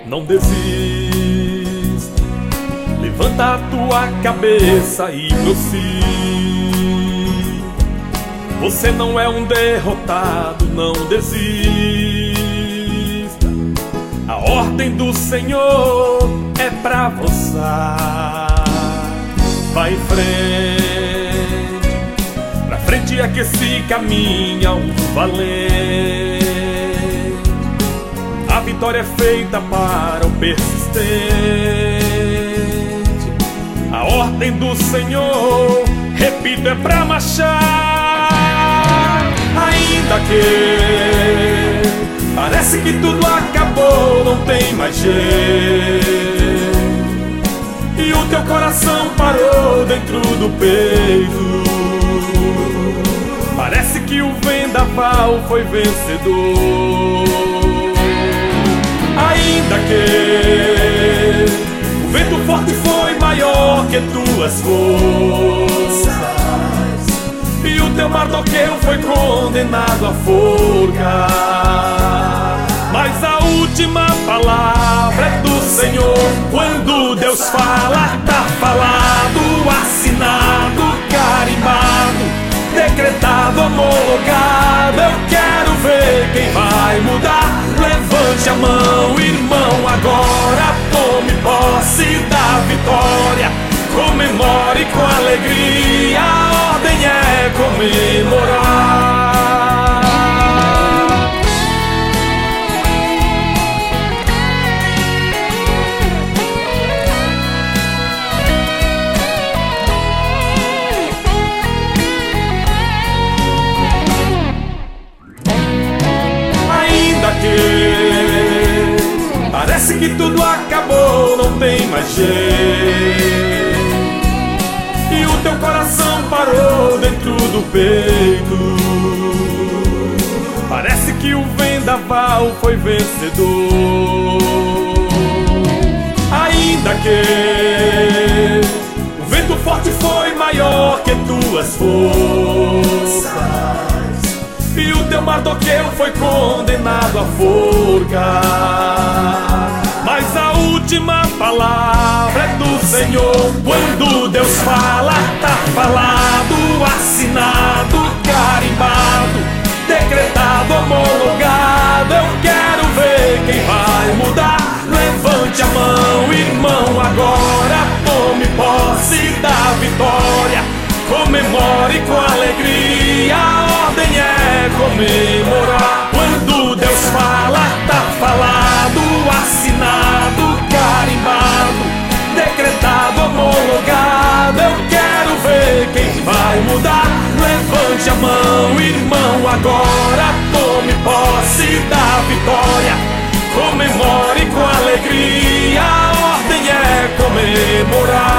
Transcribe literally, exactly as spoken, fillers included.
não desista. Levanta a tua cabeça e prossiga. Você não é um derrotado, não desista. A ordem do Senhor é pra você. Vai em frente, pra frente é que se caminha um valente. A vitória é feita para o persistente. A ordem do Senhor, repito, é pra marchar. Ainda que parece que tudo acabou, não tem mais jeito, e o teu coração parou dentro do peito. Parece que o vendaval foi vencedor. Ainda que o vento forte foi maior que tuas forças, e o teu Mardoqueu foi condenado à forca, mas a última palavra é do Senhor. Quando Deus fala, tá falado, assinado, carimbado, decretado, homologado. Eu quero ver quem vai mudar. Levante a mão, irmão, agora tome posse da vitória. Comemore com alegria, a ordem é comemorar. Ainda que parece que tudo acabou, não tem mais jeito, e o teu coração parou dentro do peito. Parece que o vendaval foi vencedor. Ainda que o vento forte foi maior que tuas forças, e o teu Mardoqueu foi condenado à forca, mas a última palavra é do Senhor. Quando Deus fala, tá falado, assinado, carimbado, decretado, homologado. Eu quero ver quem vai mudar. Levante a mão, irmão, agora tome posse da vitória. Comemore com alegria, a ordem é comemorar. Quando Deus fala, tá falado, assinado, carimbado, decretado, homologado. Eu quero ver quem vai mudar. Levante a mão, irmão, agora tome posse da vitória. Comemore com alegria, a ordem é comemorar.